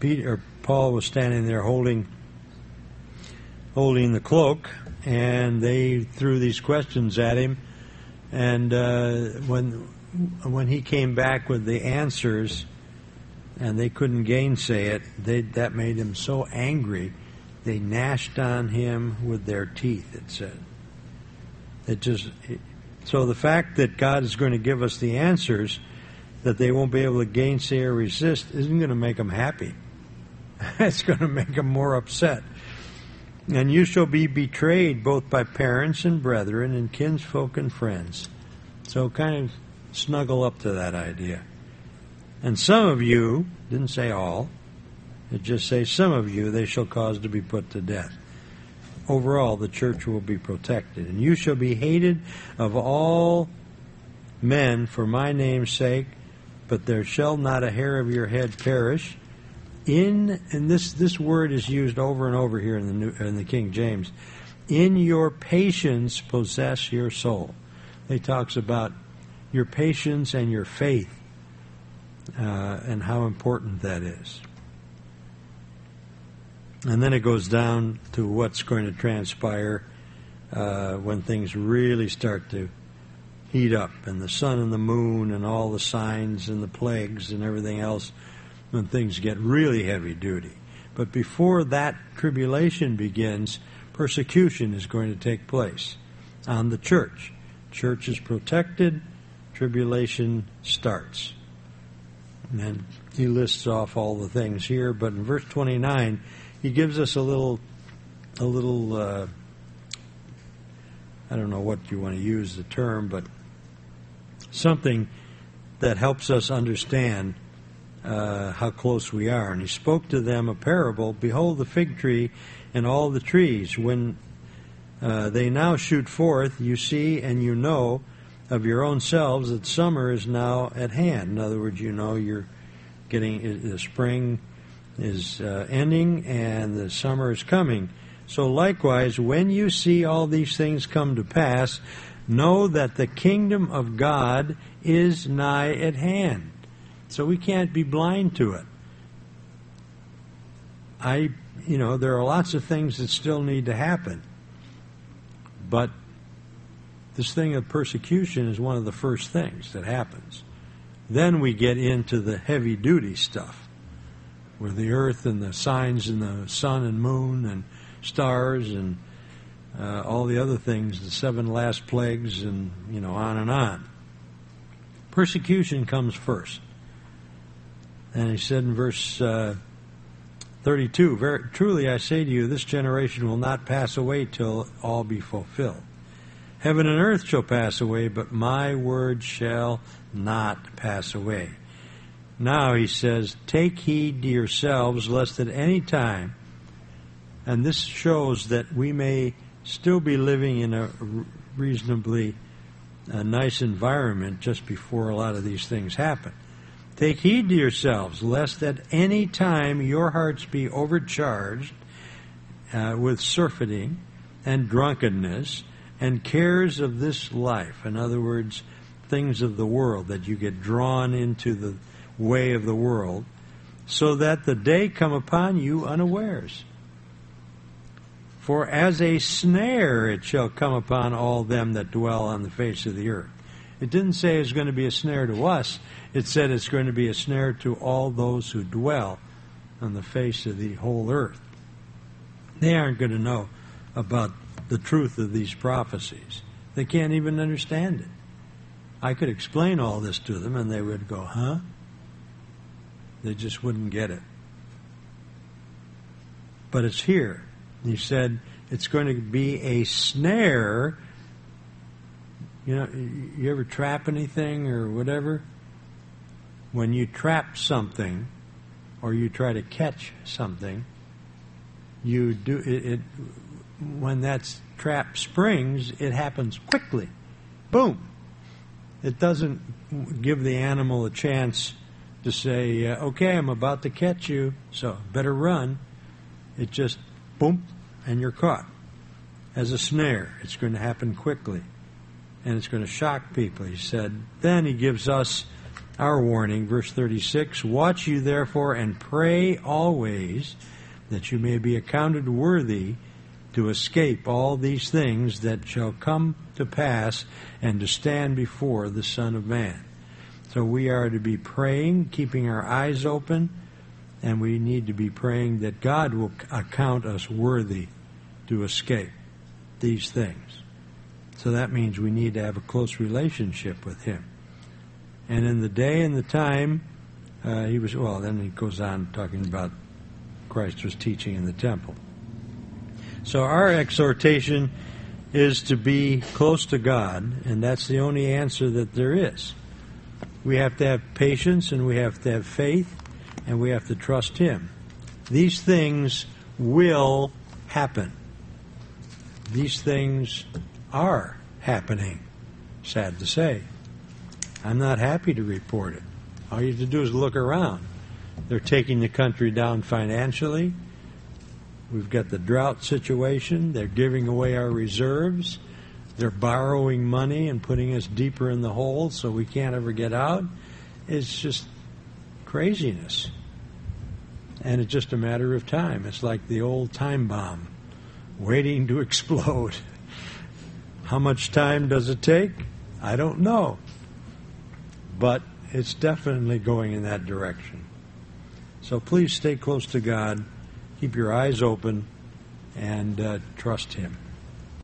Peter, or Paul was standing there holding holding the cloak, and they threw these questions at him. And uh, when when he came back with the answers, and they couldn't gainsay it, they, that made him so angry, they gnashed on him with their teeth, it said. It just it, so the fact that God is going to give us the answers that they won't be able to gainsay or resist isn't going to make them happy. It's going to make them more upset. And you shall be betrayed both by parents and brethren and kinsfolk and friends. So kind of snuggle up to that idea. And some of you, didn't say all, it just say some of you they shall cause to be put to death. Overall, the church will be protected. And you shall be hated of all men for my name's sake, but there shall not a hair of your head perish. In and this this word is used over and over here in the New, in the King James. In your patience possess your soul. It talks about your patience and your faith, uh, and how important that is. And then it goes down to what's going to transpire uh, when things really start to heat up, and the sun and the moon and all the signs and the plagues and everything else, when things get really heavy duty. But before that tribulation begins, persecution is going to take place on the church. Church is protected, tribulation starts. And then he lists off all the things here, but in verse twenty-nine, he gives us a little, a little, uh, I don't know what you want to use the term, but something that helps us understand Uh, how close we are. And he spoke to them a parable. Behold the fig tree and all the trees. When uh, they now shoot forth, you see and you know of your own selves that summer is now at hand. In other words, you know you're getting, the spring is uh, ending and the summer is coming. So likewise, when you see all these things come to pass, know that the kingdom of God is nigh at hand. So we can't be blind to it. I, you know, there are lots of things that still need to happen. But this thing of persecution is one of the first things that happens. Then we get into the heavy duty stuff, where the earth and the signs and the sun and moon and stars and uh, all the other things, the seven last plagues, and, you know, on and on. Persecution comes first. And he said in verse uh, thirty-two, Very, truly I say to you, this generation will not pass away till all be fulfilled. Heaven and earth shall pass away, but my word shall not pass away. Now he says, take heed to yourselves, lest at any time, and this shows that we may still be living in a reasonably uh, nice environment just before a lot of these things happen. Take heed to yourselves, lest at any time your hearts be overcharged uh, with surfeiting and drunkenness and cares of this life. In other words, things of the world, that you get drawn into the way of the world, so that the day come upon you unawares. For as a snare it shall come upon all them that dwell on the face of the earth. It didn't say it's going to be a snare to us. It said it's going to be a snare to all those who dwell on the face of the whole earth. They aren't going to know about the truth of these prophecies. They can't even understand it. I could explain all this to them and they would go, huh? They just wouldn't get it. But it's here. He said it's going to be a snare. You know, you ever trap anything or whatever? When you trap something or you try to catch something, you do it, it when that trap springs, it happens quickly. Boom. It doesn't give the animal a chance to say, uh, okay, I'm about to catch you, so better run. It just, boom, and you're caught. As a snare, it's going to happen quickly. And it's going to shock people. He said, then he gives us our warning, verse thirty-six, watch you therefore and pray always that you may be accounted worthy to escape all these things that shall come to pass and to stand before the Son of Man. So we are to be praying, keeping our eyes open, and we need to be praying that God will account us worthy to escape these things. So that means we need to have a close relationship with Him. And in the day and the time, uh, he was, well, then he goes on talking about Christ was teaching in the temple. So our exhortation is to be close to God, and that's the only answer that there is. We have to have patience, and we have to have faith, and we have to trust Him. These things will happen. These things are happening, sad to say. I'm not happy to report it. All you have to do is look around. They're taking the country down financially. We've got the drought situation. They're giving away our reserves. They're borrowing money and putting us deeper in the hole so we can't ever get out. It's just craziness. And it's just a matter of time. It's like the old time bomb waiting to explode. How much time does it take? I don't know. But it's definitely going in that direction. So please stay close to God, keep your eyes open, and uh, trust Him.